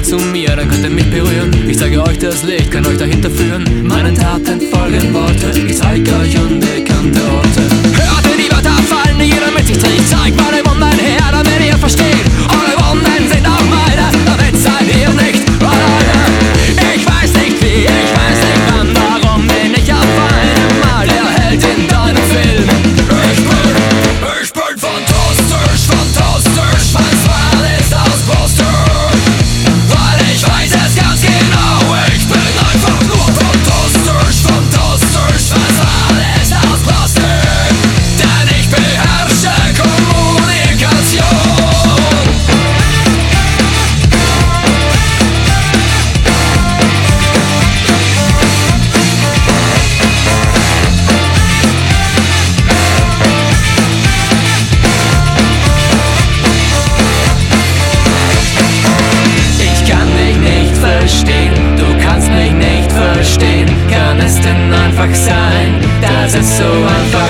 zu mir, dann könnt ihr mich berühren. Ich zeige euch das Licht, kann euch dahinter führen. Meinen Taten folgen Worte, ich zeig euch unbekannte Orte. Hört, wie die Wörter fallen, die jeder mit sich trägt. Zeigt meine Wunden her, damit ihr versteht. Eure Wunden sind auch meine, damit seid ihr nicht alleine. Ich weiß nicht wie, ich weiß nicht wann, warum bin ich auf einmal der Held in deinem Film. Ich bin fantastisch, fantastisch, mein Smile ist ausbrustisch. Weil ich weiß es ganz genau, ich bin einfach nur fantastisch, fantastisch, mein Smile ist ausbrustisch. Denn ich beherrsche Kommunikation. Du kannst mich nicht verstehen, kann es denn einfach sein, dass es so einfach